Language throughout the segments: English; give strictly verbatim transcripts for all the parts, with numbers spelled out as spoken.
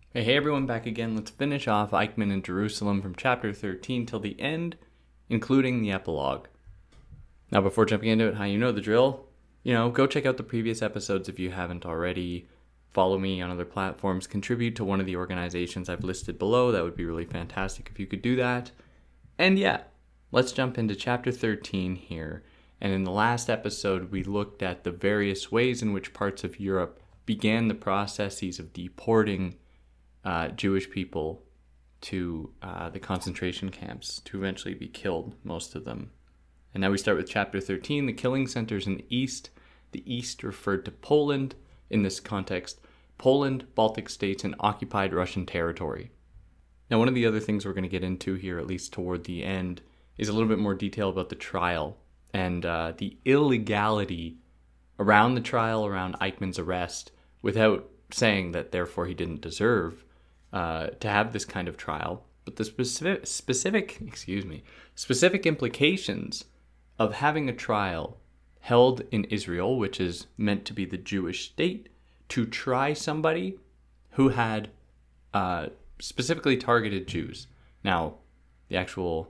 Hey, hey everyone, back again. Let's finish off Eichmann in Jerusalem from chapter thirteen till the end, including the epilogue. Now, before jumping into it, how you know the drill, you know, go check out the previous episodes if you haven't already. Follow me on other platforms. Contribute to one of the organizations I've listed below. That would be really fantastic if you could do that. And yeah, let's jump into chapter thirteen here. And in the last episode, we looked at the various ways in which parts of Europe began the processes of deporting Uh, Jewish people to uh, the concentration camps to eventually be killed, most of them. And now we start with chapter thirteen, the killing centers in the East. The East referred to Poland in this context. Poland, Baltic states, and occupied Russian territory. Now, one of the other things we're going to get into here, at least toward the end, is a little bit more detail about the trial and uh, the illegality around the trial, around Eichmann's arrest, without saying that therefore he didn't deserve Uh, to have this kind of trial, but the specific, specific, excuse me, specific implications of having a trial held in Israel, which is meant to be the Jewish state, to try somebody who had uh, specifically targeted Jews. Now, the actual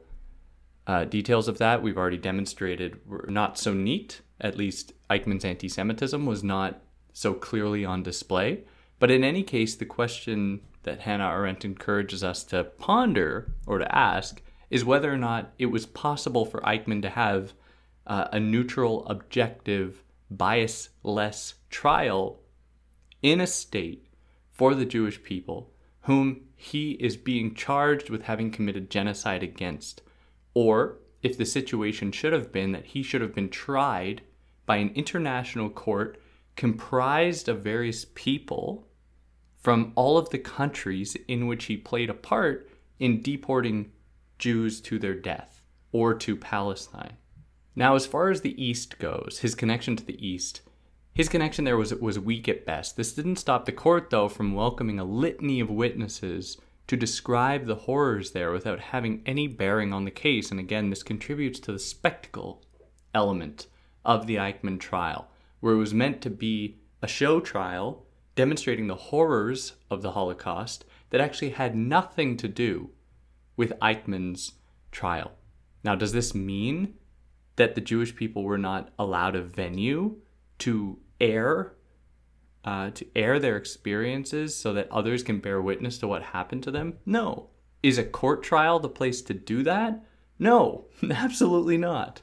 uh, details of that we've already demonstrated were not so neat. At least Eichmann's anti-Semitism was not so clearly on display. But in any case, the question that Hannah Arendt encourages us to ponder or to ask is whether or not it was possible for Eichmann to have uh, a neutral, objective, bias-less trial in a state for the Jewish people whom he is being charged with having committed genocide against, or if the situation should have been that he should have been tried by an international court comprised of various people from all of the countries in which he played a part in deporting Jews to their death or to Palestine. Now, as far as the East goes, his connection to the East, his connection there was was weak at best. This didn't stop the court, though, from welcoming a litany of witnesses to describe the horrors there without having any bearing on the case. And again, this contributes to the spectacle element of the Eichmann trial, where it was meant to be a show trial demonstrating the horrors of the Holocaust that actually had nothing to do with Eichmann's trial. Now, does this mean that the Jewish people were not allowed a venue to air, uh, to air their experiences so that others can bear witness to what happened to them? No. Is a court trial the place to do that? No, absolutely not.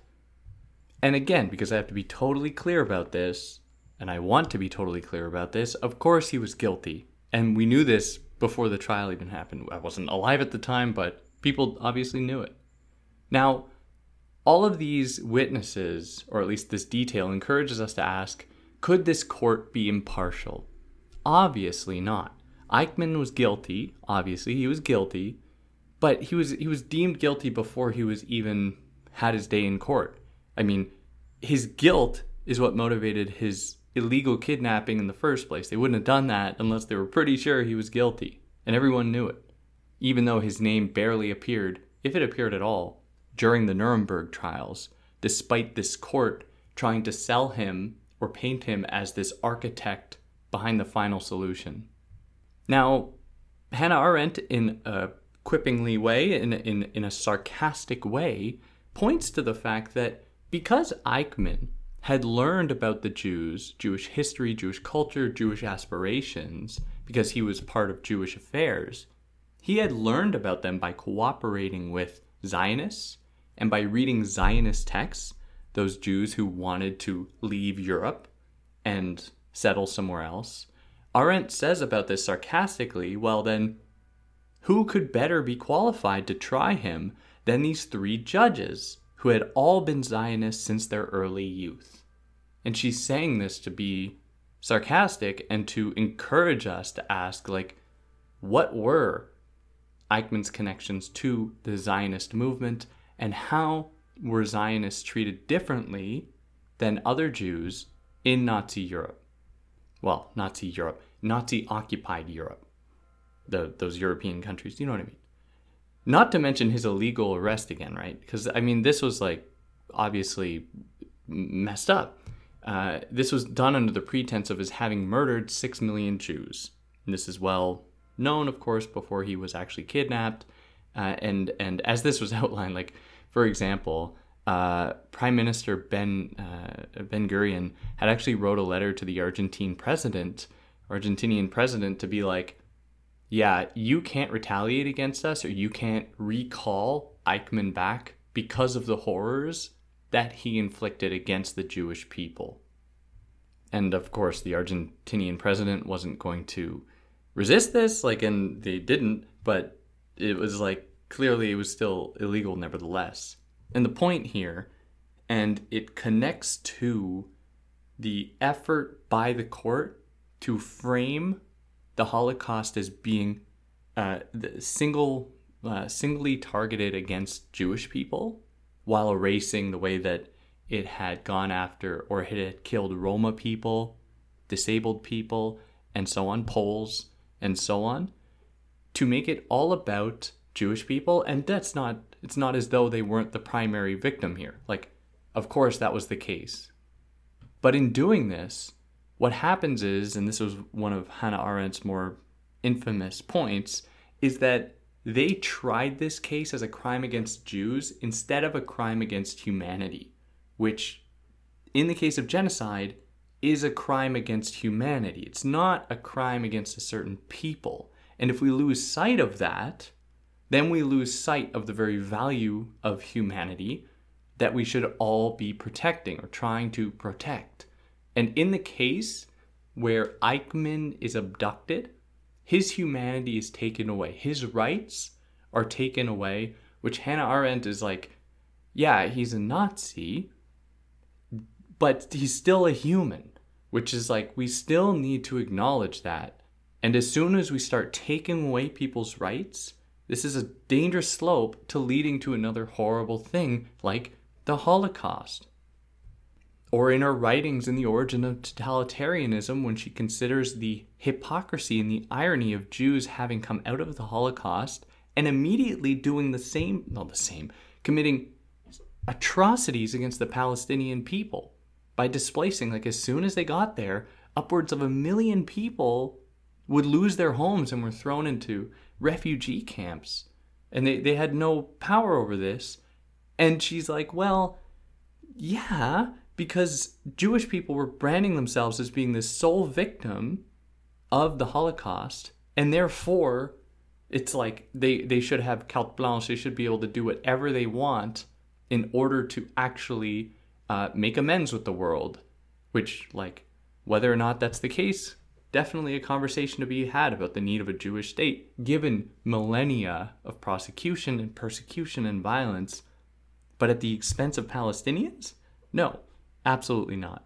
And again, because I have to be totally clear about this, and I want to be totally clear about this, of course he was guilty. And we knew this before the trial even happened. I wasn't alive at the time, but people obviously knew it. Now, all of these witnesses, or at least this detail, encourages us to ask, could this court be impartial? Obviously not. Eichmann was guilty. Obviously, he was guilty. But he was he was deemed guilty before he was even had his day in court. I mean, his guilt is what motivated his illegal kidnapping in the first place. They wouldn't have done that unless they were pretty sure he was guilty. And everyone knew it. Even though his name barely appeared, if it appeared at all, during the Nuremberg trials, despite this court trying to sell him or paint him as this architect behind the final solution. Now, Hannah Arendt, in a quippingly way, in, in, in a sarcastic way, points to the fact that because Eichmann had learned about the Jews, Jewish history, Jewish culture, Jewish aspirations, because he was part of Jewish affairs, he had learned about them by cooperating with Zionists and by reading Zionist texts, those Jews who wanted to leave Europe and settle somewhere else. Arendt says about this sarcastically, well then, who could better be qualified to try him than these three judges who had all been Zionists since their early youth? And she's saying this to be sarcastic and to encourage us to ask, like, what were Eichmann's connections to the Zionist movement, and how were Zionists treated differently than other Jews in Nazi Europe? Well, Nazi Europe, Nazi-occupied Europe, the those European countries, you know what I mean? Not to mention his illegal arrest again, right? Because, I mean, this was, like, obviously messed up. Uh, this was done under the pretense of his having murdered six million Jews. And this is well known, of course, before he was actually kidnapped. Uh, and and as this was outlined, like, for example, uh, Prime Minister Ben uh, Ben Gurion had actually wrote a letter to the Argentine president, Argentinian president, to be like, yeah, you can't retaliate against us, or you can't recall Eichmann back because of the horrors that he inflicted against the Jewish people. And of course, the Argentinian president wasn't going to resist this, like, and they didn't, but it was like, clearly it was still illegal nevertheless. And the point here, and it connects to the effort by the court to frame the Holocaust as being uh, the single, uh, singly targeted against Jewish people, while erasing the way that it had gone after, or it had killed Roma people, disabled people, and so on, Poles, and so on, to make it all about Jewish people. And that's not, it's not as though they weren't the primary victim here. Like, of course that was the case. But in doing this, what happens is, and this was one of Hannah Arendt's more infamous points, is that they tried this case as a crime against Jews instead of a crime against humanity, which, in the case of genocide, is a crime against humanity. It's not a crime against a certain people. And if we lose sight of that, then we lose sight of the very value of humanity that we should all be protecting, or trying to protect. And in the case where Eichmann is abducted, his humanity is taken away. His rights are taken away, which Hannah Arendt is like, yeah, he's a Nazi, but he's still a human, which is like, we still need to acknowledge that. And as soon as we start taking away people's rights, this is a dangerous slope to leading to another horrible thing like the Holocaust. Or in her writings in The Origin of Totalitarianism, when she considers the hypocrisy and the irony of Jews having come out of the Holocaust and immediately doing the same, not the same, committing atrocities against the Palestinian people by displacing, like, as soon as they got there, upwards of a million people would lose their homes and were thrown into refugee camps. And they, they had no power over this. And she's like, well, yeah, because Jewish people were branding themselves as being the sole victim of the Holocaust, and therefore it's like they, they should have carte blanche. They should be able to do whatever they want in order to actually uh, make amends with the world, which, like, whether or not that's the case, definitely a conversation to be had about the need of a Jewish state, given millennia of prosecution and persecution and violence. But at the expense of Palestinians? No, absolutely not.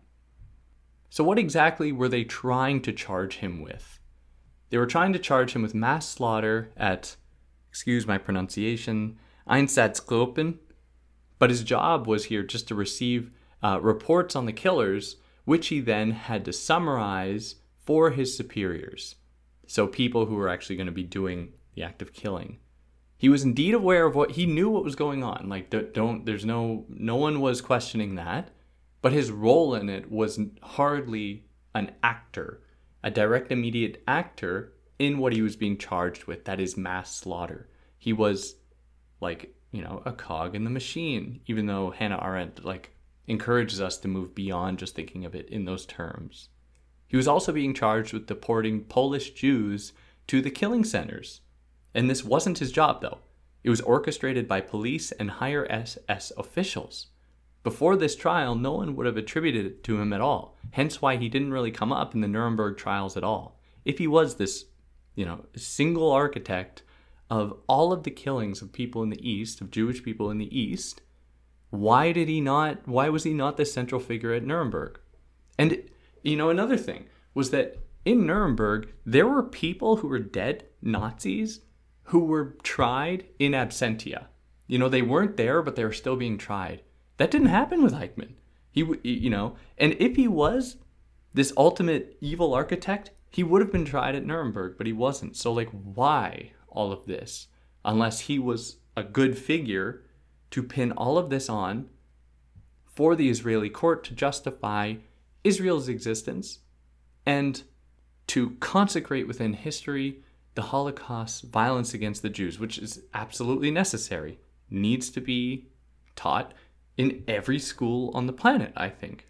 So what exactly were they trying to charge him with? They were trying to charge him with mass slaughter at, excuse my pronunciation, Einsatzgruppen, but his job was here just to receive uh, reports on the killers, which he then had to summarize for his superiors. So people who were actually going to be doing the act of killing. He was indeed aware of what, he knew what was going on. Like, don't, there's no, no one was questioning that. But his role in it was hardly an actor, a direct, immediate actor in what he was being charged with, that is mass slaughter. He was, like, you know, a cog in the machine, even though Hannah Arendt, like, encourages us to move beyond just thinking of it in those terms. He was also being charged with deporting Polish Jews to the killing centers. And this wasn't his job, though. It was orchestrated by police and higher S S officials. Before this trial, no one would have attributed it to him at all, hence why he didn't really come up in the Nuremberg trials at all. If he was this, you know, single architect of all of the killings of people in the East, of Jewish people in the East, why did he not, why was he not the central figure at Nuremberg? And, you know, another thing was that in Nuremberg, there were people who were dead Nazis who were tried in absentia. You know, they weren't there, but they were still being tried. That didn't happen with Eichmann. He, you know, and if he was this ultimate evil architect, he would have been tried at Nuremberg, but he wasn't. So, like, why all of this? Unless he was a good figure to pin all of this on for the Israeli court to justify Israel's existence and to consecrate within history the Holocaust, violence against the Jews, which is absolutely necessary, needs to be taught in every school on the planet, I think.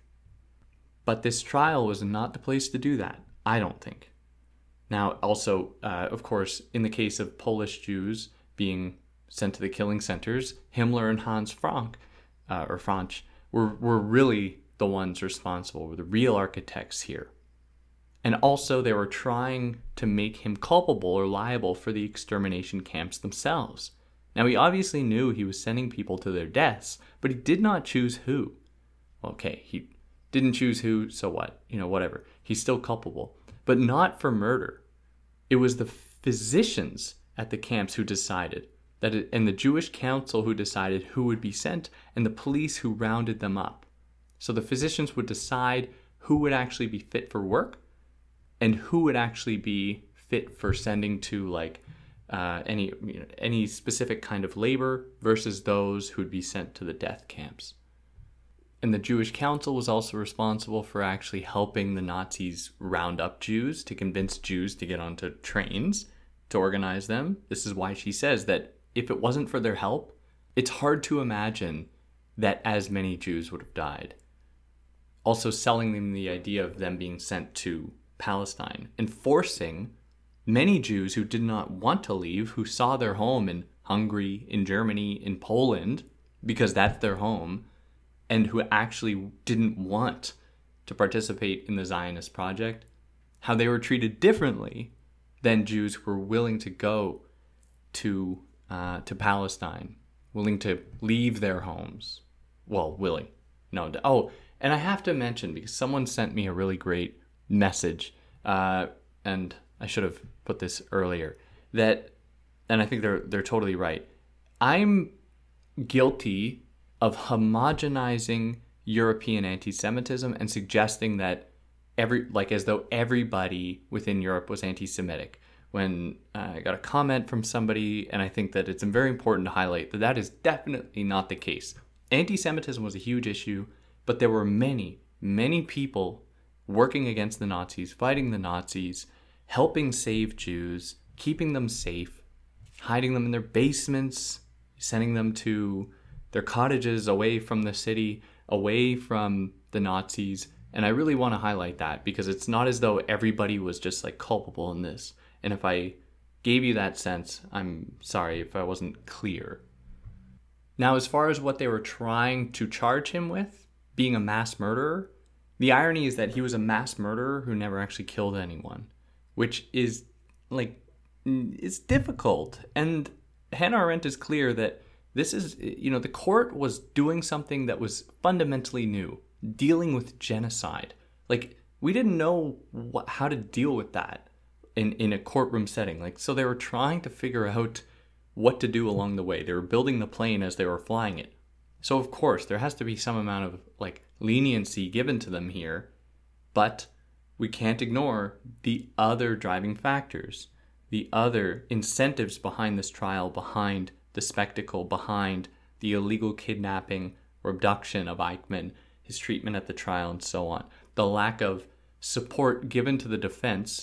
But this trial was not the place to do that, I don't think. Now, also, uh, of course, in the case of Polish Jews being sent to the killing centers, Himmler and Hans Frank, uh, or Franch, were, were really the ones responsible, were the real architects here. And also, they were trying to make him culpable or liable for the extermination camps themselves. Now, he obviously knew he was sending people to their deaths, but he did not choose who. Okay, he didn't choose who, so what? You know, whatever. He's still culpable. But not for murder. It was the physicians at the camps who decided, that it, and the Jewish council who decided who would be sent, and the police who rounded them up. So the physicians would decide who would actually be fit for work, and who would actually be fit for sending to like uh, any you know, any specific kind of labor versus those who would be sent to the death camps. And the Jewish Council was also responsible for actually helping the Nazis round up Jews, to convince Jews to get onto trains, to organize them. This is why she says that if it wasn't for their help, it's hard to imagine that as many Jews would have died. Also selling them the idea of them being sent to Palestine and forcing many Jews who did not want to leave, who saw their home in Hungary, in Germany, in Poland, because that's their home, and who actually didn't want to participate in the Zionist project, how they were treated differently than Jews who were willing to go to uh, to Palestine, willing to leave their homes. Well, willing. No. Oh, and I have to mention, because someone sent me a really great message, uh, and I should have put this earlier, that, and I think they're they're totally right. I'm guilty of homogenizing European anti-Semitism and suggesting that every, like as though everybody within Europe was anti-Semitic. When uh, I got a comment from somebody, and I think that it's very important to highlight that that is definitely not the case. Anti-Semitism was a huge issue, but there were many, many people working against the Nazis, fighting the Nazis, helping save Jews, keeping them safe, hiding them in their basements, sending them to their cottages away from the city, away from the Nazis. And I really want to highlight that, because it's not as though everybody was just like culpable in this. And if I gave you that sense, I'm sorry if I wasn't clear. Now, as far as what they were trying to charge him with, being a mass murderer, the irony is that he was a mass murderer who never actually killed anyone, which is like, it's difficult. And Hannah Arendt is clear that this is, you know, the court was doing something that was fundamentally new, dealing with genocide. Like, we didn't know what, how to deal with that in, in a courtroom setting. Like, so they were trying to figure out what to do along the way. They were building the plane as they were flying it. So, of course, there has to be some amount of, like, leniency given to them here, but we can't ignore the other driving factors, the other incentives behind this trial, behind the spectacle, behind the illegal kidnapping or abduction of Eichmann, his treatment at the trial, and so on. The lack of support given to the defense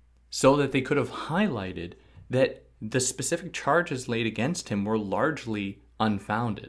so that they could have highlighted that the specific charges laid against him were largely unfounded.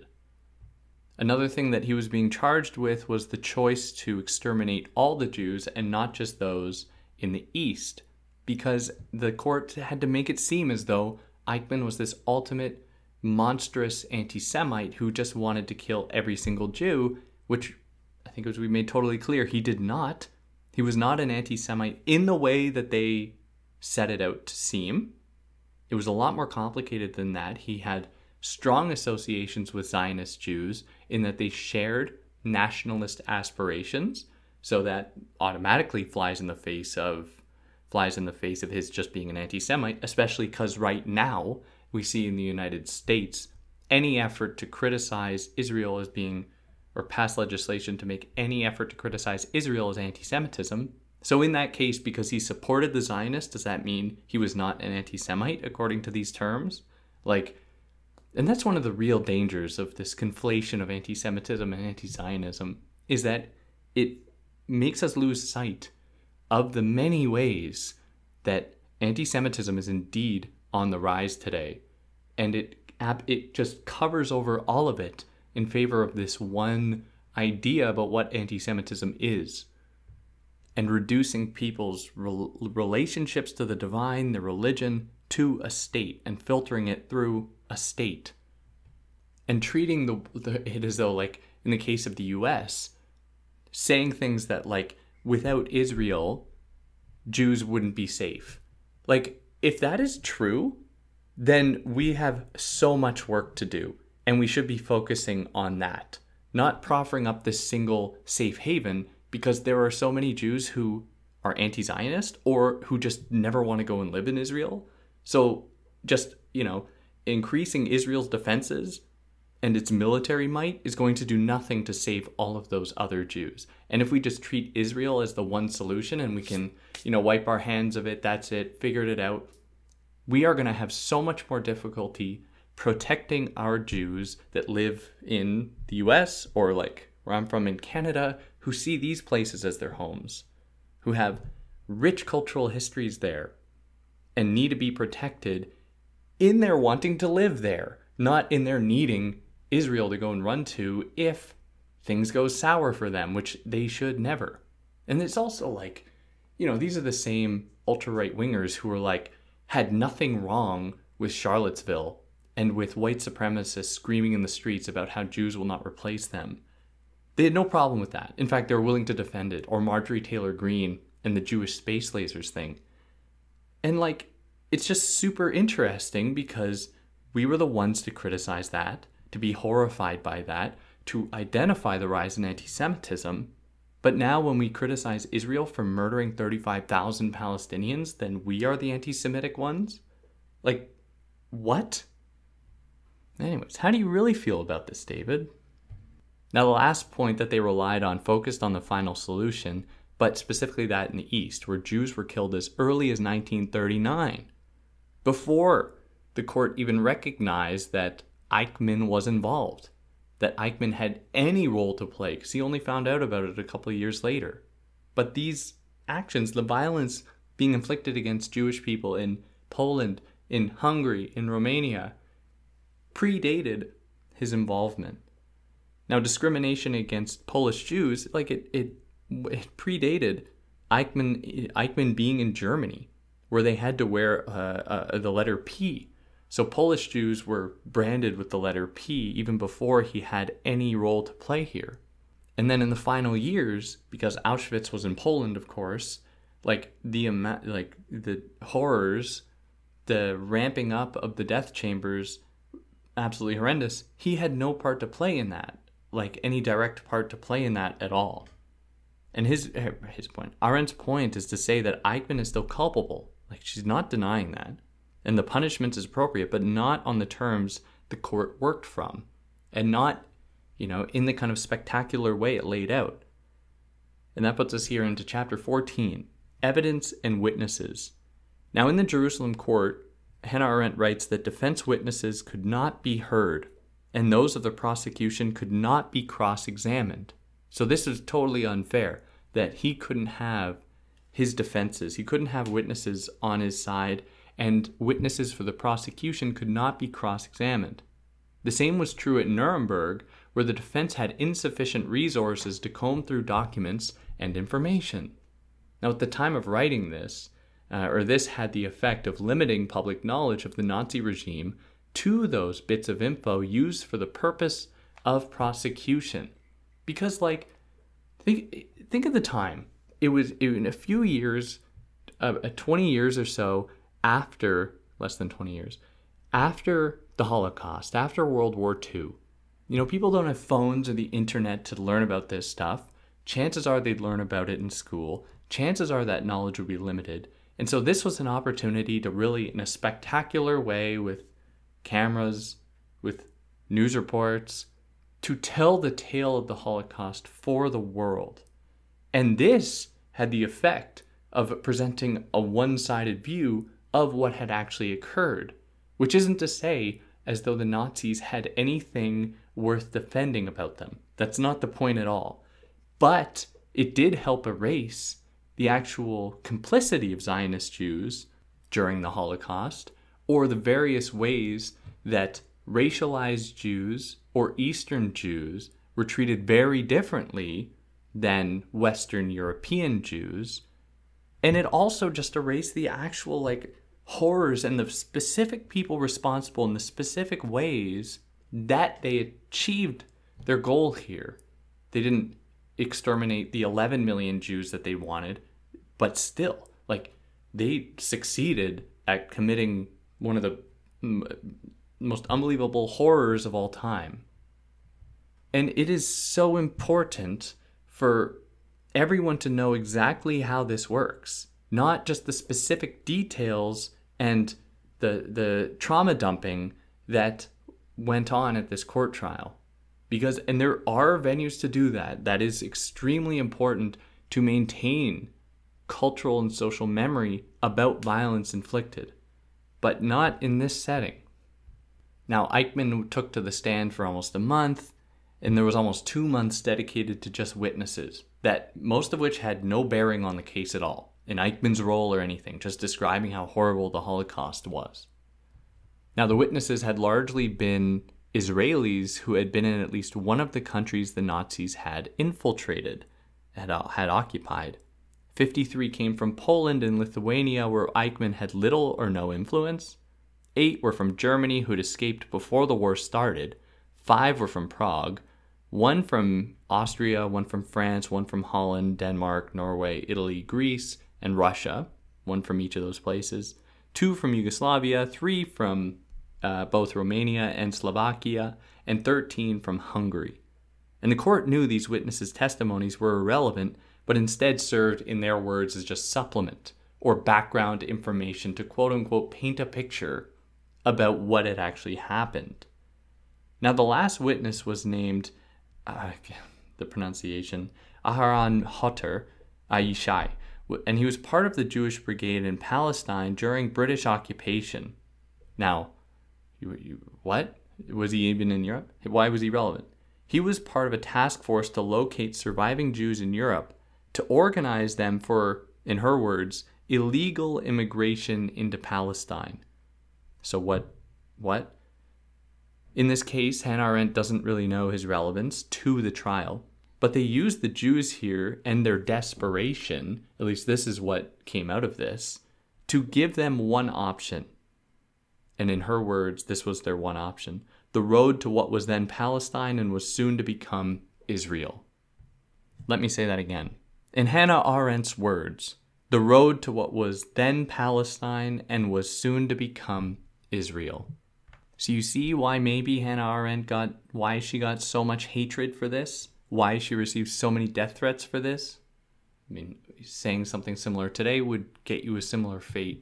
Another thing that he was being charged with was the choice to exterminate all the Jews and not just those in the East, because the court had to make it seem as though Eichmann was this ultimate monstrous anti-Semite who just wanted to kill every single Jew, which I think as we made totally clear, he did not. He was not an anti-Semite in the way that they set it out to seem. It was a lot more complicated than that. He had strong associations with Zionist Jews in that they shared nationalist aspirations, so that automatically flies in the face of flies in the face of his just being an anti-Semite, especially because right now we see in the United States any effort to criticize Israel as being, or pass legislation to make any effort to criticize Israel as anti-Semitism. So in that case, because he supported the Zionists, does that mean he was not an anti-Semite according to these terms? Like, and that's one of the real dangers of this conflation of anti-Semitism and anti-Zionism, is that it makes us lose sight of the many ways that anti-Semitism is indeed on the rise today, and it it just covers over all of it in favor of this one idea about what anti-Semitism is, and reducing people's re- relationships to the divine, their religion, to a state, and filtering it through a state, and treating the, the it as though, like in the case of the U S, saying things that, like, without Israel, Jews wouldn't be safe. Like, if that is true, then we have so much work to do, and we should be focusing on that, not proffering up this single safe haven, because there are so many Jews who are anti-Zionist or who just never want to go and live in Israel. So just, you know, increasing Israel's defenses and its military might is going to do nothing to save all of those other Jews. And if we just treat Israel as the one solution and we can, you know, wipe our hands of it, that's it, figured it out, we are going to have so much more difficulty protecting our Jews that live in the U S or, like where I'm from, in Canada, who see these places as their homes, who have rich cultural histories there and need to be protected in their wanting to live there, not in their needing Israel to go and run to if things go sour for them, which they should never. And it's also like, you know, these are the same ultra-right wingers who are like, had nothing wrong with Charlottesville and with white supremacists screaming in the streets about how Jews will not replace them. They had no problem with that. In fact, they were willing to defend it. Or Marjorie Taylor Greene and the Jewish space lasers thing. And, like, it's just super interesting because we were the ones to criticize that, to be horrified by that, to identify the rise in anti-Semitism. But now when we criticize Israel for murdering thirty-five thousand Palestinians, then we are the anti-Semitic ones? Like, what? Anyways, how do you really feel about this, David? Now, the last point that they relied on focused on the final solution, but specifically that in the East, where Jews were killed as early as nineteen thirty-nine, before the court even recognized that Eichmann was involved, that Eichmann had any role to play, because he only found out about it a couple of years later. But these actions, the violence being inflicted against Jewish people in Poland, in Hungary, in Romania, predated his involvement. Now, discrimination against Polish Jews, like it, it, it predated Eichmann, Eichmann being in Germany, where they had to wear uh, uh, the letter P. So Polish Jews were branded with the letter P even before he had any role to play here. And then in the final years, because Auschwitz was in Poland, of course, like the like the horrors, the ramping up of the death chambers, absolutely horrendous. He had no part to play in that, like any direct part to play in that at all. And his his point, Arendt's point, is to say that Eichmann is still culpable. Like, she's not denying that. And the punishment is appropriate, but not on the terms the court worked from. And not, you know, in the kind of spectacular way it laid out. And that puts us here into chapter fourteen, Evidence and Witnesses. Now, in the Jerusalem court, Hannah Arendt writes that defense witnesses could not be heard, and those of the prosecution could not be cross-examined. So this is totally unfair, that he couldn't have his defenses. He couldn't have witnesses on his side, and witnesses for the prosecution could not be cross-examined. The same was true at Nuremberg, where the defense had insufficient resources to comb through documents and information. Now, at the time of writing this, uh, or this had the effect of limiting public knowledge of the Nazi regime to those bits of info used for the purpose of prosecution. Because, like, think think of the time. It was in a few years, uh, twenty years or so after, less than twenty years, after the Holocaust, after World War Two. You know, people don't have phones or the internet to learn about this stuff. Chances are they'd learn about it in school. Chances are that knowledge would be limited. And so this was an opportunity to really, in a spectacular way, with cameras, with news reports, to tell the tale of the Holocaust for the world. And this had the effect of presenting a one-sided view of what had actually occurred, which isn't to say as though the Nazis had anything worth defending about them. That's not the point at all. But it did help erase the actual complicity of Zionist Jews during the Holocaust, or the various ways that racialized Jews or Eastern Jews were treated very differently than Western European Jews. And it also just erased the actual like horrors and the specific people responsible in the specific ways that they achieved their goal here. They didn't exterminate the eleven million Jews that they wanted, but still, like, they succeeded at committing one of the m- most unbelievable horrors of all time. And it is so important for everyone to know exactly how this works, not just the specific details and the the trauma dumping that went on at this court trial. Because, and there are venues to do that. That is extremely important to maintain cultural and social memory about violence inflicted, but not in this setting. Now, Eichmann took to the stand for almost a month, and there was almost two months dedicated to just witnesses, that most of which had no bearing on the case at all, in Eichmann's role or anything, just describing how horrible the Holocaust was. Now, the witnesses had largely been Israelis who had been in at least one of the countries the Nazis had infiltrated, had, uh, had occupied. fifty-three came from Poland and Lithuania, where Eichmann had little or no influence. Eight were from Germany, who had escaped before the war started. Five were from Prague. One from Austria, one from France, one from Holland, Denmark, Norway, Italy, Greece, and Russia. One from each of those places. Two from Yugoslavia. Three from uh, both Romania and Slovakia. And thirteen from Hungary. And the court knew these witnesses' testimonies were irrelevant, but instead served, in their words, as just supplement or background information to quote-unquote paint a picture about what had actually happened. Now, the last witness was named, uh, the pronunciation, Aharon Hotter Ayishai, and he was part of the Jewish Brigade in Palestine during British occupation. Now, you, you, what? Was he even in Europe? Why was he relevant? He was part of a task force to locate surviving Jews in Europe, to organize them for, in her words, illegal immigration into Palestine. So what? What? In this case, Hannah Arendt doesn't really know his relevance to the trial, but they used the Jews here and their desperation, at least this is what came out of this, to give them one option. And in her words, this was their one option: the road to what was then Palestine and was soon to become Israel. Let me say that again. In Hannah Arendt's words, the road to what was then Palestine and was soon to become Israel. So you see why maybe Hannah Arendt got, why she got so much hatred for this? Why she received so many death threats for this? I mean, saying something similar today would get you a similar fate.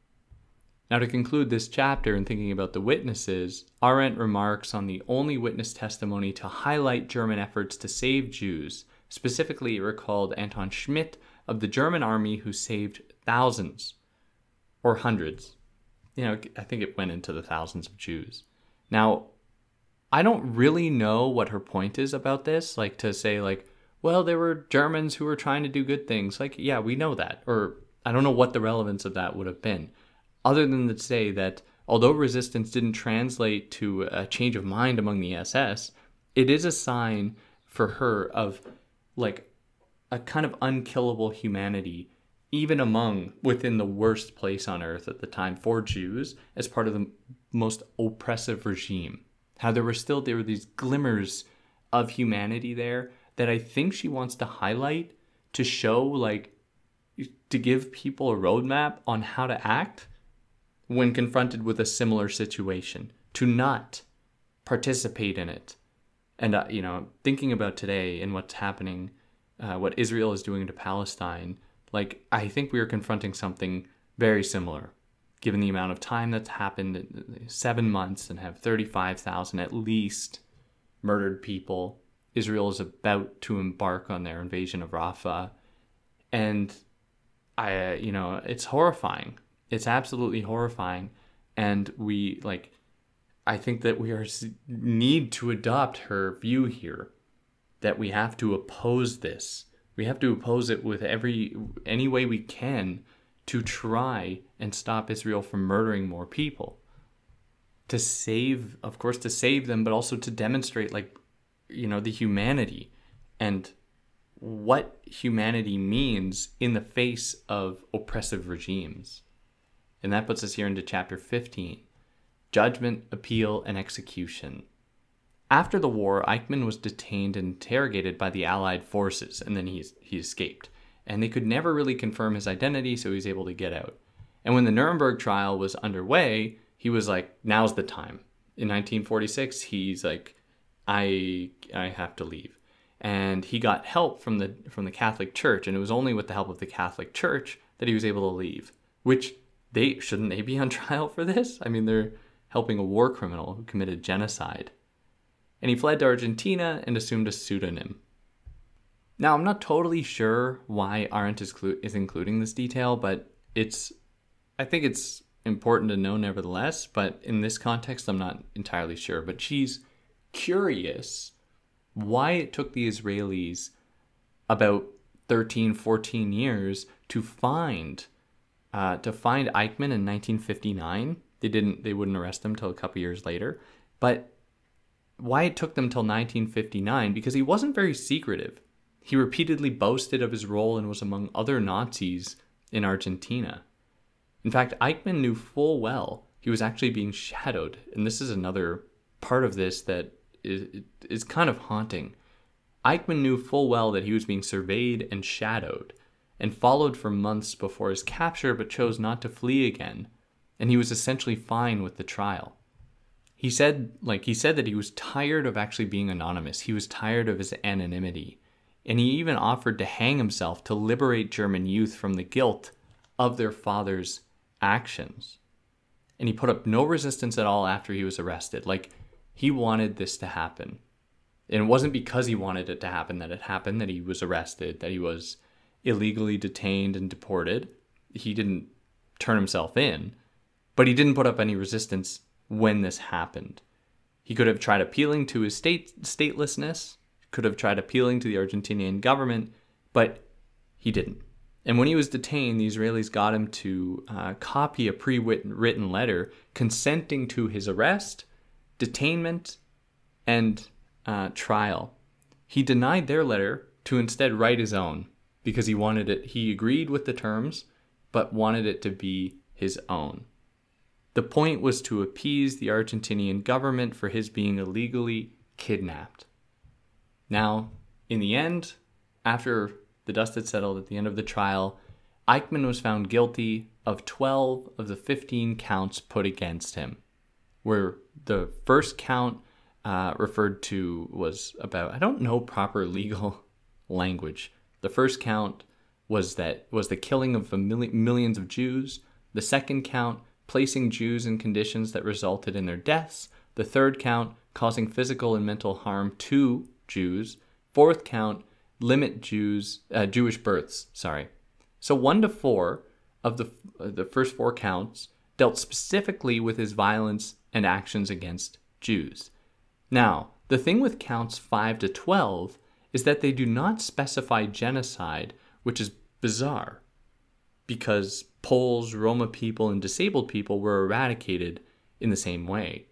Now, to conclude this chapter and thinking about the witnesses, Arendt remarks on the only witness testimony to highlight German efforts to save Jews. Specifically, it recalled Anton Schmidt of the German army, who saved thousands or hundreds. You know, I think it went into the thousands of Jews. Now, I don't really know what her point is about this. Like, to say, like, well, there were Germans who were trying to do good things. Like, yeah, we know that. Or I don't know what the relevance of that would have been. Other than to say that although resistance didn't translate to a change of mind among the S S, it is a sign for her of, like, a kind of unkillable humanity, even among, within the worst place on earth at the time for Jews, as part of the most oppressive regime. How there were still, there were these glimmers of humanity there that I think she wants to highlight, to show, like, to give people a roadmap on how to act when confronted with a similar situation, to not participate in it. And, uh, you know, thinking about today and what's happening, uh, what Israel is doing to Palestine, like, I think we are confronting something very similar, given the amount of time that's happened, in seven months, and have thirty-five thousand at least murdered people. Israel is about to embark on their invasion of Rafah. And, I, you know, it's horrifying. It's absolutely horrifying. And we, like, I think that we are need to adopt her view here, that we have to oppose this. We have to oppose it with every any way we can to try and stop Israel from murdering more people. To save, of course, to save them, but also to demonstrate, like, you know, the humanity and what humanity means in the face of oppressive regimes. And that puts us here into chapter fifteen, Judgment, Appeal, and Execution. After the war, Eichmann was detained and interrogated by the Allied forces, and then he, he escaped. And they could never really confirm his identity, so he was able to get out. And when the Nuremberg trial was underway, he was like, now's the time. In nineteen forty-six, he's like, I I have to leave. And he got help from the from the Catholic Church, and it was only with the help of the Catholic Church that he was able to leave. Which, they shouldn't they be on trial for this? I mean, they're helping a war criminal who committed genocide. And he fled to Argentina and assumed a pseudonym. Now, I'm not totally sure why Arendt is, clu- is including this detail, but it's, I think it's important to know nevertheless, but in this context, I'm not entirely sure. But she's curious why it took the Israelis about thirteen, fourteen years to find uh, to find Eichmann in nineteen fifty-nine. They didn't, they wouldn't arrest him till a couple years later. But why it took them till nineteen fifty-nine? Because he wasn't very secretive. He repeatedly boasted of his role and was among other Nazis in Argentina. In fact, Eichmann knew full well he was actually being shadowed. And this is another part of this that is, is kind of haunting. Eichmann knew full well that he was being surveyed and shadowed and followed for months before his capture, but chose not to flee again. And he was essentially fine with the trial. He said, like, he said that he was tired of actually being anonymous. He was tired of his anonymity. And he even offered to hang himself to liberate German youth from the guilt of their father's actions. And he put up no resistance at all after he was arrested. Like, he wanted this to happen. And it wasn't because he wanted it to happen that it happened, that he was arrested, that he was illegally detained and deported. He didn't turn himself in, but he didn't put up any resistance when this happened. He could have tried appealing to his state statelessness, could have tried appealing to the Argentinian government, but he didn't. And when he was detained, the Israelis got him to uh, copy a pre-written letter consenting to his arrest, detainment, and uh, trial. He denied their letter to instead write his own because he wanted it, he agreed with the terms, but wanted it to be his own. The point was to appease the Argentinian government for his being illegally kidnapped. Now, in the end, after the dust had settled at the end of the trial, Eichmann was found guilty of twelve of the fifteen counts put against him, where the first count uh, referred to was about, I don't know proper legal language. The first count was that was the killing of a milli- millions of Jews. The second count, placing Jews in conditions that resulted in their deaths. The third count, causing physical and mental harm to Jews. Fourth count, limit Jews, uh, Jewish births. Sorry. So one to four of the uh, the first four counts dealt specifically with his violence and actions against Jews. Now, the thing with counts five to twelve is that they do not specify genocide, which is bizarre, because Poles, Roma people, and disabled people were eradicated in the same way.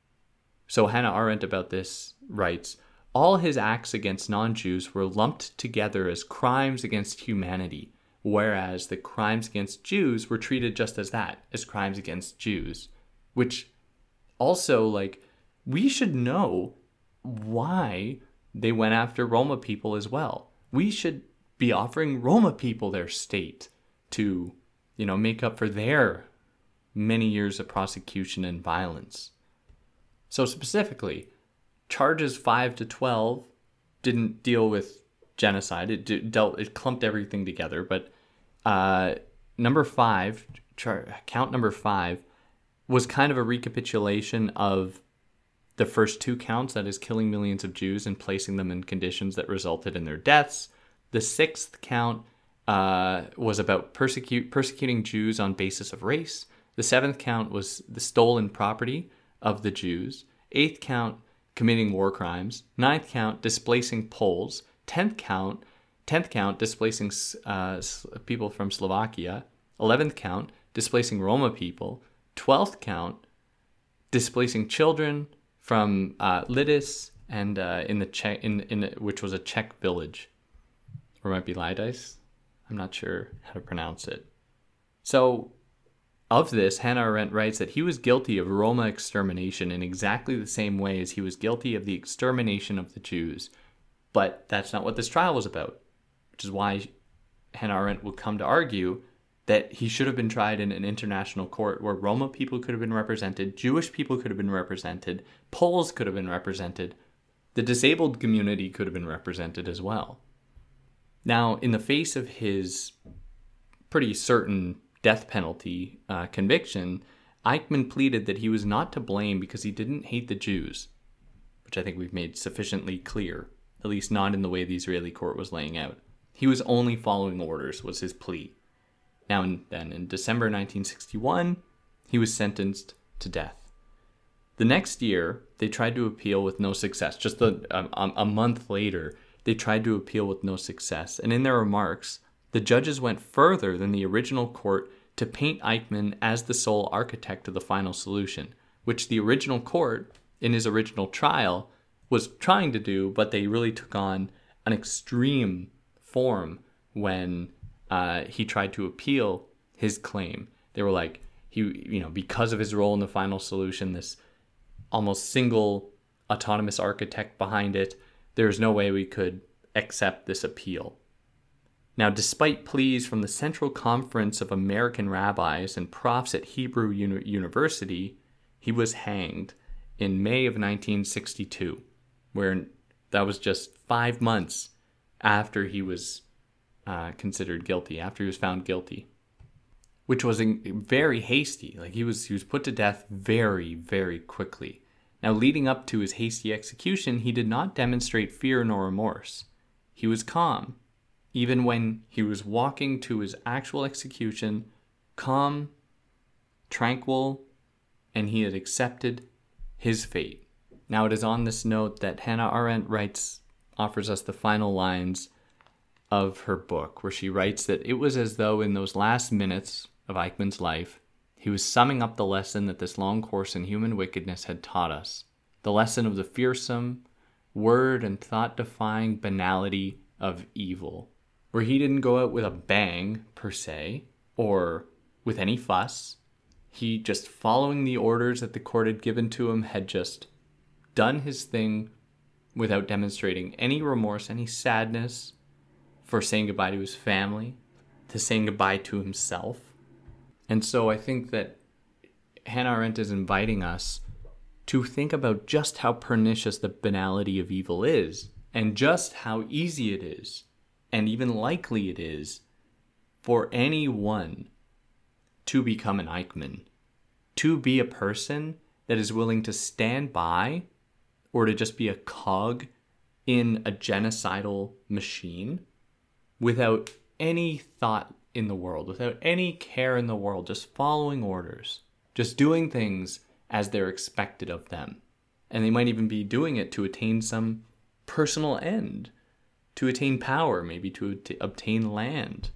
So Hannah Arendt about this writes, all his acts against non-Jews were lumped together as crimes against humanity, whereas the crimes against Jews were treated just as that, as crimes against Jews. Which also, like, we should know why they went after Roma people as well. We should be offering Roma people their state to, you know, make up for their many years of prosecution and violence. So specifically, charges five to twelve didn't deal with genocide. It d- dealt, it clumped everything together. But uh, number five, char- count number five, was kind of a recapitulation of the first two counts, that is killing millions of Jews and placing them in conditions that resulted in their deaths. The sixth count uh, was about persecute persecuting Jews on basis of race. The seventh count was the stolen property of the Jews. Eighth count, committing war crimes. Ninth count, displacing Poles. Tenth count, tenth count, displacing uh, people from Slovakia. eleventh count, displacing Roma people. twelfth count, displacing children from uh, Lidis and uh, in the Czech, in in which was a Czech village, or it might be Lidice. I'm not sure how to pronounce it. So, of this, Hannah Arendt writes that he was guilty of Roma extermination in exactly the same way as he was guilty of the extermination of the Jews. But that's not what this trial was about, which is why Hannah Arendt would come to argue that he should have been tried in an international court where Roma people could have been represented, Jewish people could have been represented, Poles could have been represented, the disabled community could have been represented as well. Now, in the face of his pretty certain death penalty uh, conviction, Eichmann pleaded that he was not to blame because he didn't hate the Jews, which I think we've made sufficiently clear, at least not in the way the Israeli court was laying out. He was only following orders, was his plea. Now, in, then, in December nineteen sixty-one, he was sentenced to death. The next year, they tried to appeal with no success. Just a, a, a month later, they tried to appeal with no success. And in their remarks, the judges went further than the original court to paint Eichmann as the sole architect of the final solution, which the original court, in his original trial, was trying to do, but they really took on an extreme form when uh, he tried to appeal his claim. They were like, he, you know, because of his role in the final solution, this almost single autonomous architect behind it, there's no way we could accept this appeal. Now, despite pleas from the Central Conference of American Rabbis and profs at Hebrew Uni- University, he was hanged in May of nineteen sixty-two, where that was just five months after he was uh, considered guilty, after he was found guilty, which was in, very hasty. Like he was, he was put to death very, very quickly. Now, leading up to his hasty execution, he did not demonstrate fear nor remorse. He was calm. Even when he was walking to his actual execution, calm, tranquil, and he had accepted his fate. Now, it is on this note that Hannah Arendt writes, offers us the final lines of her book, where she writes that it was as though in those last minutes of Eichmann's life, he was summing up the lesson that this long course in human wickedness had taught us, the lesson of the fearsome, word and thought-defying banality of evil, where he didn't go out with a bang, per se, or with any fuss. He, just following the orders that the court had given to him, had just done his thing without demonstrating any remorse, any sadness for saying goodbye to his family, to saying goodbye to himself. And so I think that Hannah Arendt is inviting us to think about just how pernicious the banality of evil is, and just how easy it is, and even likely it is, for anyone to become an Eichmann, to be a person that is willing to stand by or to just be a cog in a genocidal machine without any thought in the world, without any care in the world, just following orders, just doing things as they're expected of them. And they might even be doing it to attain some personal end, to attain power, maybe to, to obtain land.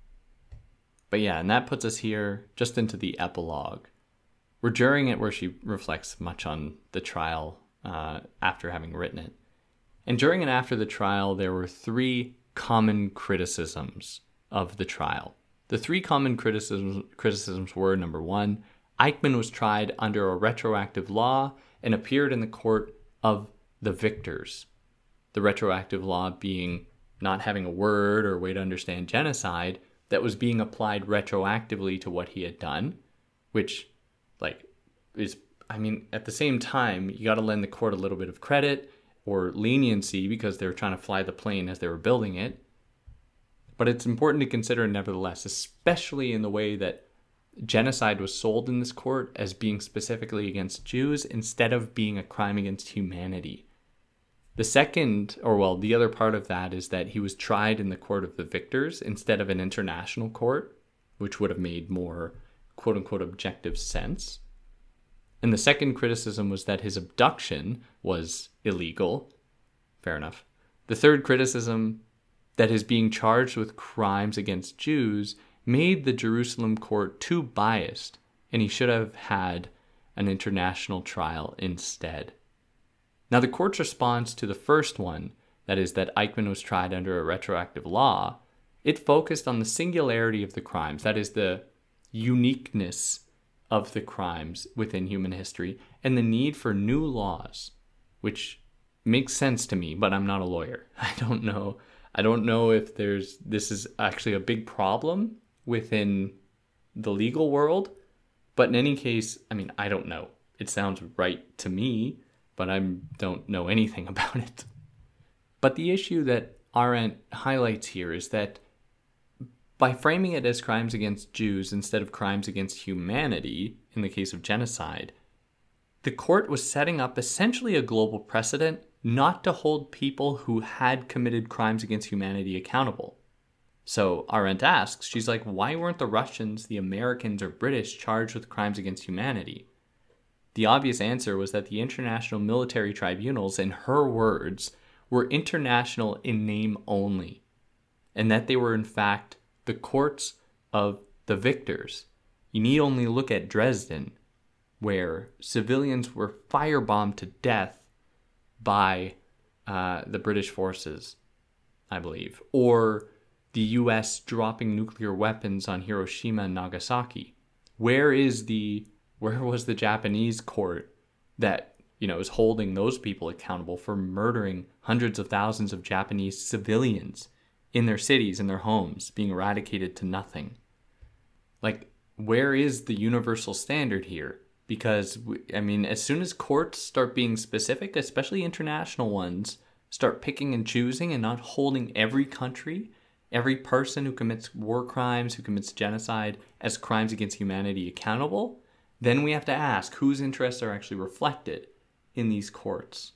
But yeah, and that puts us here just into the epilogue. We're during it where she reflects much on the trial uh, after having written it. And during and after the trial, there were three common criticisms of the trial. The three common criticisms, criticisms were, number one, Eichmann was tried under a retroactive law and appeared in the court of the victors. The retroactive law being not having a word or way to understand genocide that was being applied retroactively to what he had done, which, like, is, I mean, at the same time, you got to lend the court a little bit of credit or leniency because they were trying to fly the plane as they were building it. But it's important to consider nevertheless, especially in the way that genocide was sold in this court as being specifically against Jews instead of being a crime against humanity. The second, or well, the other part of that is that he was tried in the court of the victors instead of an international court, which would have made more quote-unquote objective sense. And the second criticism was that his abduction was illegal. Fair enough. The third criticism, that his being charged with crimes against Jews made the Jerusalem court too biased, and he should have had an international trial instead. Now, the court's response to the first one, that is, that Eichmann was tried under a retroactive law, it focused on the singularity of the crimes, that is, the uniqueness of the crimes within human history, and the need for new laws, which makes sense to me, but I'm not a lawyer. I don't know. I don't know if there's this is actually a big problem within the legal world, but in any case, I mean, I don't know. It sounds right to me, but I don't know anything about it. But the issue that Arendt highlights here is that by framing it as crimes against Jews instead of crimes against humanity, in the case of genocide, the court was setting up essentially a global precedent not to hold people who had committed crimes against humanity accountable. So Arendt asks, she's like, why weren't the Russians, the Americans, or British charged with crimes against humanity? The obvious answer was that the international military tribunals, in her words, were international in name only, and that they were in fact the courts of the victors. You need only look at Dresden, where civilians were firebombed to death by uh, the British forces, I believe, or the U S dropping nuclear weapons on Hiroshima and Nagasaki. Where is the where was the Japanese court that, you know, is holding those people accountable for murdering hundreds of thousands of Japanese civilians in their cities, in their homes, being eradicated to nothing? Like, where is the universal standard here? Because, I mean, as soon as courts start being specific, especially international ones, start picking and choosing and not holding every country, every person who commits war crimes, who commits genocide as crimes against humanity accountable, then we have to ask whose interests are actually reflected in these courts.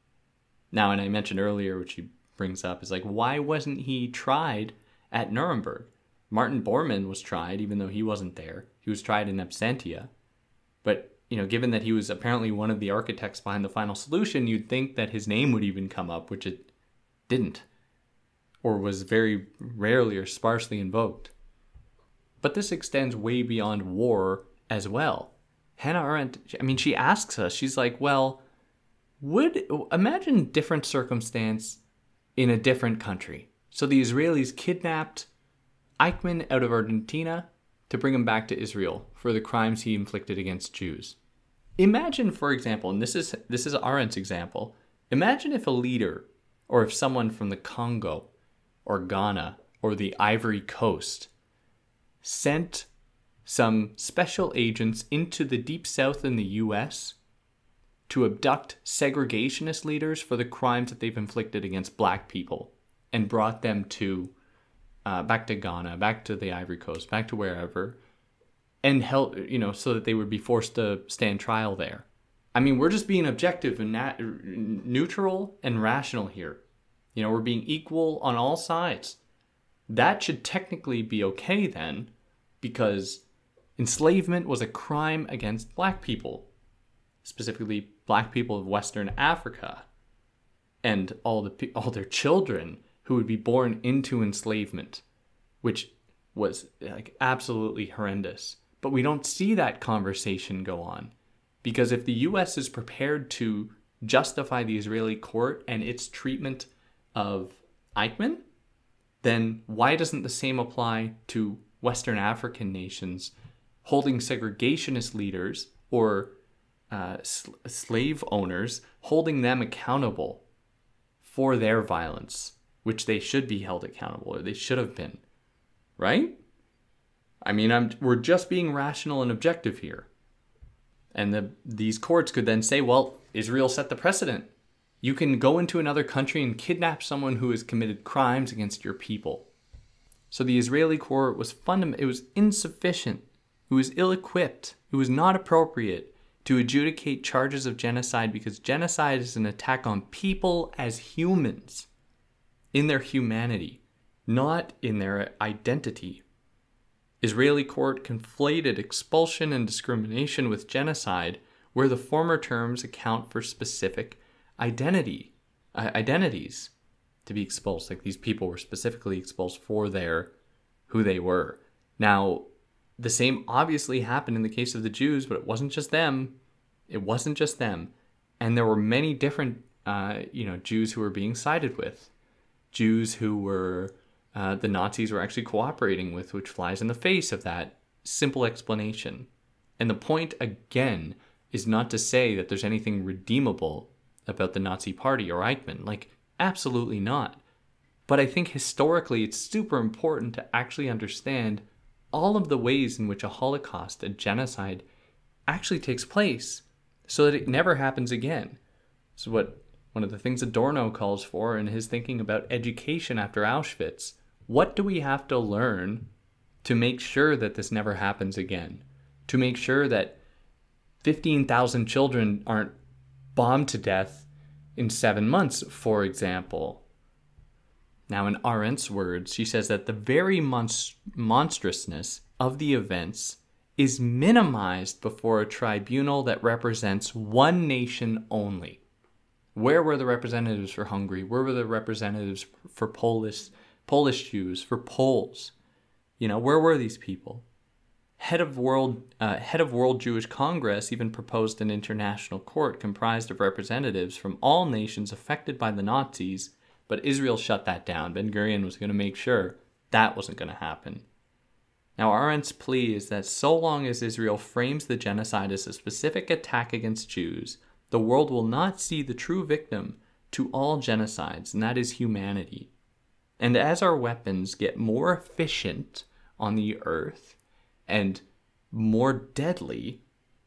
Now, and I mentioned earlier, which he brings up, is like, why wasn't he tried at Nuremberg? Martin Bormann was tried, even though he wasn't there. He was tried in absentia. But, you know, given that he was apparently one of the architects behind the final solution, you'd think that his name would even come up, which it didn't, or was very rarely or sparsely invoked. But this extends way beyond war as well. Hannah Arendt, I mean, she asks us, she's like, well, would, imagine different circumstance in a different country. So the Israelis kidnapped Eichmann out of Argentina to bring him back to Israel for the crimes he inflicted against Jews. Imagine, for example, and this is this is Arendt's example, imagine if a leader, or if someone from the Congo or Ghana or the Ivory Coast sent some special agents into the Deep South in the U S to abduct segregationist leaders for the crimes that they've inflicted against black people, and brought them to uh, back to Ghana, back to the Ivory Coast, back to wherever, and held, you know, so that they would be forced to stand trial there. I mean, we're just being objective and nat- neutral and rational here. You know, we're being equal on all sides. That should technically be okay then, because enslavement was a crime against black people, specifically black people of Western Africa, and all the all their children who would be born into enslavement, which was like absolutely horrendous. But we don't see that conversation go on, because if the U S is prepared to justify the Israeli court and its treatment of Eichmann, then why doesn't the same apply to Western African nations holding segregationist leaders or uh, sl- slave owners, holding them accountable for their violence, which they should be held accountable, or they should have been, right? I mean, I'm, we're just being rational and objective here. And the, these courts could then say, well, Israel set the precedent. You can go into another country and kidnap someone who has committed crimes against your people. So the Israeli court was fundam- it was insufficient. It was ill-equipped. It was not appropriate to adjudicate charges of genocide, because genocide is an attack on people as humans, in their humanity, not in their identity. Israeli court conflated expulsion and discrimination with genocide, where the former terms account for specific identity, uh, identities to be expulsed. Like, these people were specifically expulsed for their who they were. Now, the same obviously happened in the case of the Jews, but it wasn't just them. It wasn't just them. And there were many different, uh, you know, Jews who were being sided with. Jews who were, uh, the Nazis were actually cooperating with, which flies in the face of that simple explanation. And the point, again, is not to say that there's anything redeemable about the Nazi Party or Eichmann. Like, absolutely not. But I think historically it's super important to actually understand all of the ways in which a Holocaust, a genocide, actually takes place so that it never happens again. So what one of the things Adorno calls for in his thinking about education after Auschwitz, what do we have to learn to make sure that this never happens again? To make sure that fifteen thousand children aren't bombed to death in seven months, for example. Now, in Arendt's words, she says that the very monst- monstrousness of the events is minimized before a tribunal that represents one nation only. Where were the representatives for Hungary? Where were the representatives for Polish, Polish Jews, for Poles? You know, where were these people? Head of World, uh, head of World Jewish Congress even proposed an international court comprised of representatives from all nations affected by the Nazis, but Israel shut that down. Ben-Gurion was going to make sure that wasn't going to happen. Now, Arendt's plea is that so long as Israel frames the genocide as a specific attack against Jews, the world will not see the true victim to all genocides, and that is humanity. And as our weapons get more efficient on the earth and more deadly,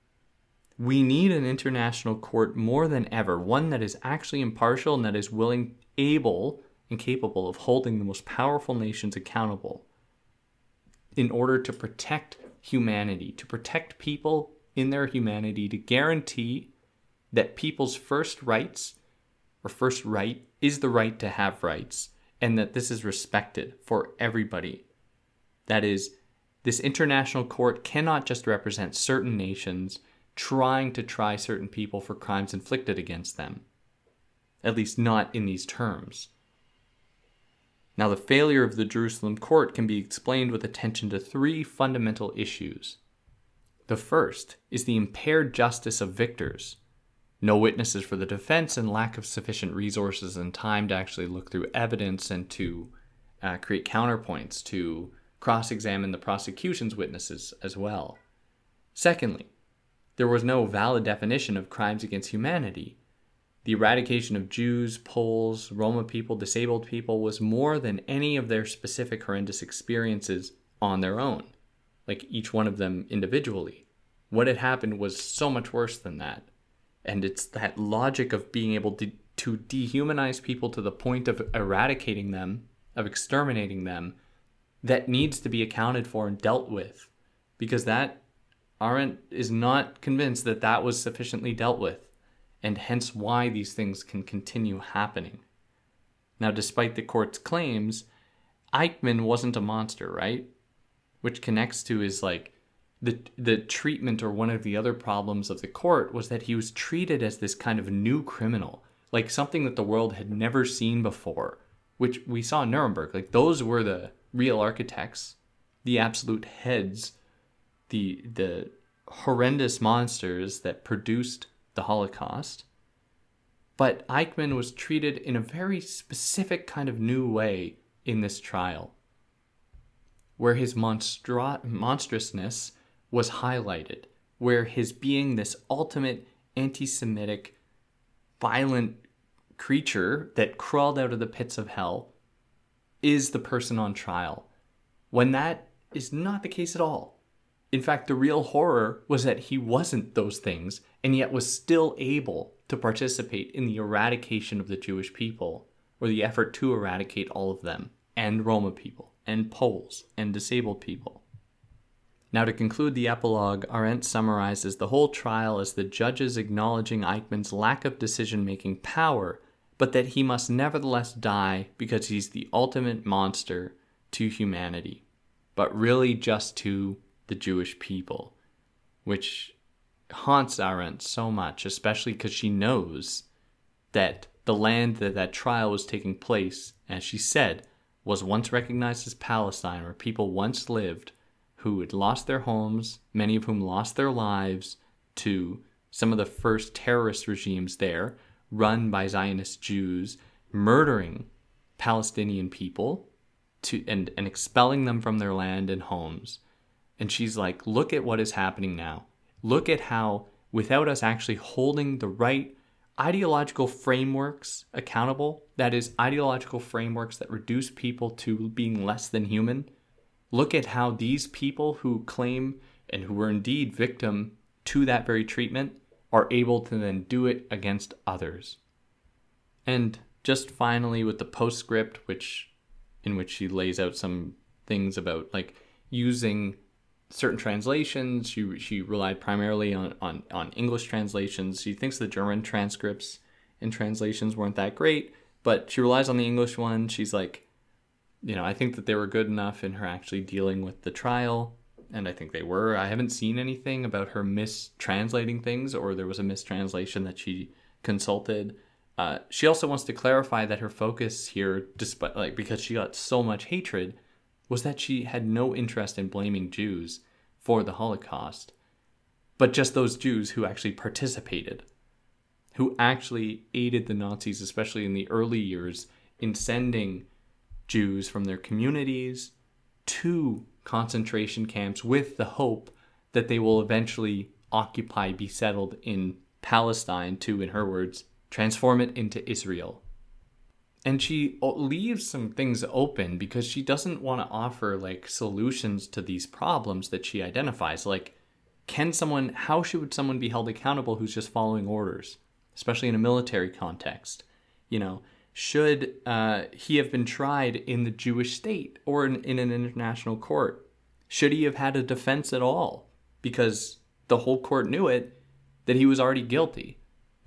we need an international court more than ever, one that is actually impartial and that is willing, able, and capable of holding the most powerful nations accountable in order to protect humanity, to protect people in their humanity, to guarantee that people's first rights or first right is the right to have rights, and that this is respected for everybody. That is, this international court cannot just represent certain nations trying to try certain people for crimes inflicted against them. At least not in these terms. Now, the failure of the Jerusalem court can be explained with attention to three fundamental issues. The first is the impaired justice of victors. No witnesses for the defense and lack of sufficient resources and time to actually look through evidence and to uh, create counterpoints, to cross-examine the prosecution's witnesses as well. Secondly, there was no valid definition of crimes against humanity. The eradication of Jews, Poles, Roma people, disabled people was more than any of their specific horrendous experiences on their own, like each one of them individually. What had happened was so much worse than that. And it's that logic of being able to, to dehumanize people to the point of eradicating them, of exterminating them, that needs to be accounted for and dealt with. Because that, Arendt is not convinced that that was sufficiently dealt with, and hence why these things can continue happening. Now, despite the court's claims, Eichmann wasn't a monster, right? Which connects to his, like, the the treatment, or one of the other problems of the court was that he was treated as this kind of new criminal, like something that the world had never seen before, which we saw in Nuremberg. Like, those were the real architects, the absolute heads, the the horrendous monsters that produced the Holocaust. But Eichmann was treated in a very specific kind of new way in this trial, where his monstro- monstrousness was highlighted, where his being this ultimate anti-Semitic, violent creature that crawled out of the pits of hell is the person on trial, when that is not the case at all. In fact, the real horror was that he wasn't those things, and yet was still able to participate in the eradication of the Jewish people, or the effort to eradicate all of them, and Roma people, and Poles, and disabled people. Now, to conclude the epilogue, Arendt summarizes the whole trial as the judges acknowledging Eichmann's lack of decision-making power, but that he must nevertheless die because he's the ultimate monster to humanity, but really just to the Jewish people, which haunts Arendt so much, especially because she knows that the land that that trial was taking place, as she said, was once recognized as Palestine, where people once lived, who had lost their homes, many of whom lost their lives to some of the first terrorist regimes there, run by Zionist Jews, murdering Palestinian people to and, and expelling them from their land and homes. And she's like, look at what is happening now. Look at how, without us actually holding the right ideological frameworks accountable, that is, ideological frameworks that reduce people to being less than human, look at how these people who claim and who were indeed victim to that very treatment are able to then do it against others. And just finally with the postscript, which in which she lays out some things about like using certain translations. She she relied primarily on, on, on English translations. She thinks the German transcripts and translations weren't that great, but she relies on the English one. She's like, you know, I think that they were good enough in her actually dealing with the trial, and I think they were. I haven't seen anything about her mistranslating things, or there was a mistranslation that she consulted. Uh, she also wants to clarify that her focus here, despite like because she got so much hatred, was that she had no interest in blaming Jews for the Holocaust, but just those Jews who actually participated, who actually aided the Nazis, especially in the early years, in sending Jews from their communities to concentration camps with the hope that they will eventually occupy, be settled in Palestine to, in her words, transform it into Israel. And she leaves some things open because she doesn't want to offer like solutions to these problems that she identifies. Like, can someone, how should someone be held accountable who's just following orders, especially in a military context? You know, should uh, he have been tried in the Jewish state or in, in an international court? Should he have had a defense at all? Because the whole court knew it, that he was already guilty.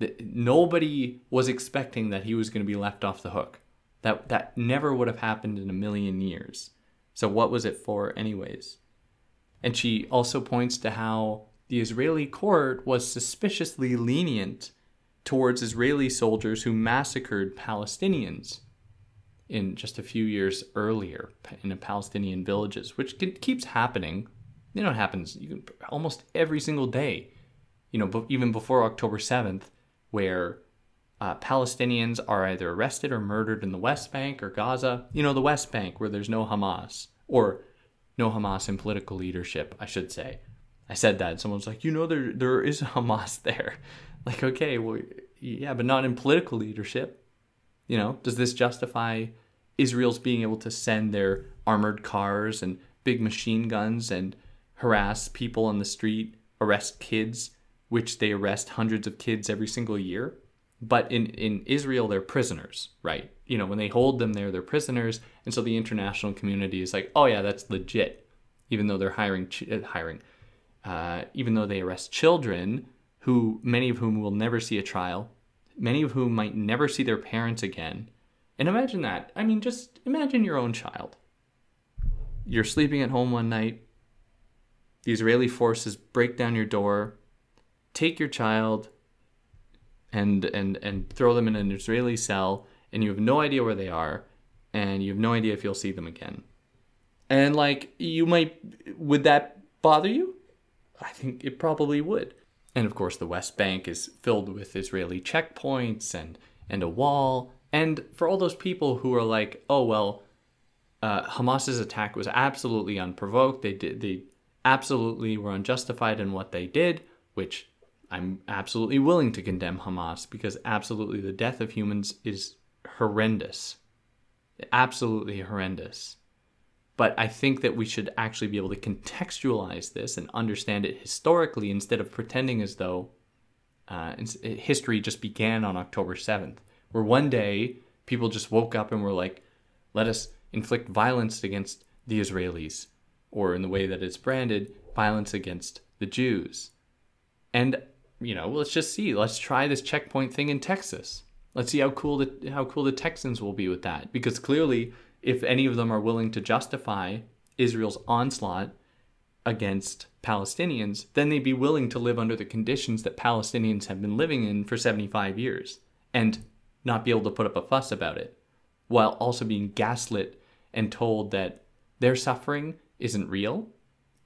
Nobody was expecting that he was going to be left off the hook. That that never would have happened in a million years. So what was it for anyways? And she also points to how the Israeli court was suspiciously lenient towards Israeli soldiers who massacred Palestinians in just a few years earlier in the Palestinian villages, which keeps happening. You know, it happens almost every single day. You know, even before October seventh, where uh, Palestinians are either arrested or murdered in the West Bank or Gaza. You know, the West Bank, where there's no Hamas, or no Hamas in political leadership, I should say. I said that, and someone's like, you know, there there is a Hamas there. Like, okay, well, yeah, but not in political leadership. You know, does this justify Israel's being able to send their armored cars and big machine guns and harass people on the street, arrest kids, which they arrest hundreds of kids every single year? But in, in Israel, they're prisoners, right? You know, when they hold them there, they're prisoners. And so the international community is like, oh yeah, that's legit. Even though they're hiring, hiring, uh, even though they arrest children, who many of whom will never see a trial, many of whom might never see their parents again. And imagine that. I mean, just imagine your own child. You're sleeping at home one night. The Israeli forces break down your door, take your child and and and throw them in an Israeli cell, and you have no idea where they are, and you have no idea if you'll see them again. And like, you might, would that bother you? I think it probably would. And of course, the West Bank is filled with Israeli checkpoints and and a wall. And for all those people who are like, oh well, uh, Hamas's attack was absolutely unprovoked. They did they absolutely were unjustified in what they did, which I'm absolutely willing to condemn Hamas, because absolutely the death of humans is horrendous. Absolutely horrendous. But I think that we should actually be able to contextualize this and understand it historically instead of pretending as though uh, history just began on October seventh, where one day people just woke up and were like, let us inflict violence against the Israelis, or in the way that it's branded, violence against the Jews. And you know, let's just see. Let's try this checkpoint thing in Texas. Let's see how cool the how cool the Texans will be with that. Because clearly, if any of them are willing to justify Israel's onslaught against Palestinians, then they'd be willing to live under the conditions that Palestinians have been living in for seventy-five years and not be able to put up a fuss about it, while also being gaslit and told that their suffering isn't real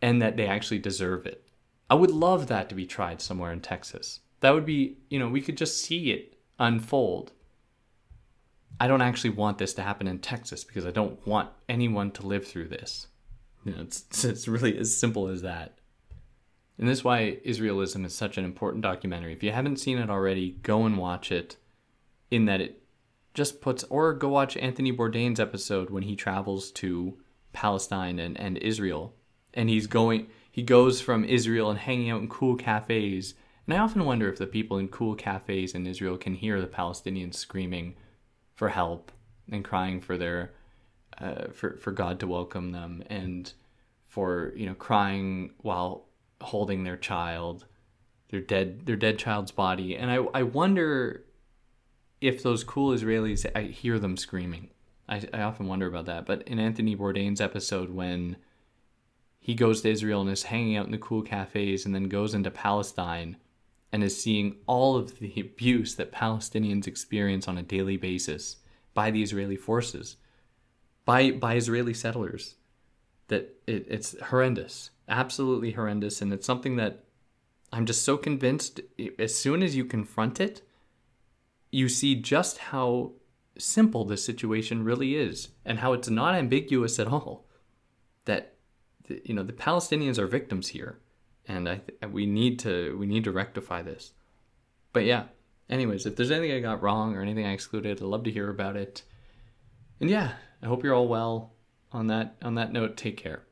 and that they actually deserve it. I would love that to be tried somewhere in Texas. That would be, you know, we could just see it unfold. I don't actually want this to happen in Texas because I don't want anyone to live through this. You know, it's, it's really as simple as that. And this is why Israelism is such an important documentary. If you haven't seen it already, go and watch it, in that it just puts, or go watch Anthony Bourdain's episode when he travels to Palestine and, and Israel. And he's going, he goes from Israel and hanging out in cool cafes. And I often wonder if the people in cool cafes in Israel can hear the Palestinians screaming for help and crying for their, uh, for, for God to welcome them, and for, you know, crying while holding their child, their dead, their dead child's body. And I, I wonder if those cool Israelis, I hear them screaming. I, I often wonder about that. But in Anthony Bourdain's episode, when he goes to Israel and is hanging out in the cool cafes and then goes into Palestine and is seeing all of the abuse that Palestinians experience on a daily basis by the Israeli forces, by by Israeli settlers, that it, it's horrendous, absolutely horrendous. And it's something that I'm just so convinced, as soon as you confront it, you see just how simple this situation really is, and how it's not ambiguous at all. That, you know, the Palestinians are victims here, and I th- we need to we need to rectify this. But yeah, anyways, if there's anything I got wrong or anything I excluded, I'd love to hear about it. And yeah, I hope you're all well. On that on that note, take care.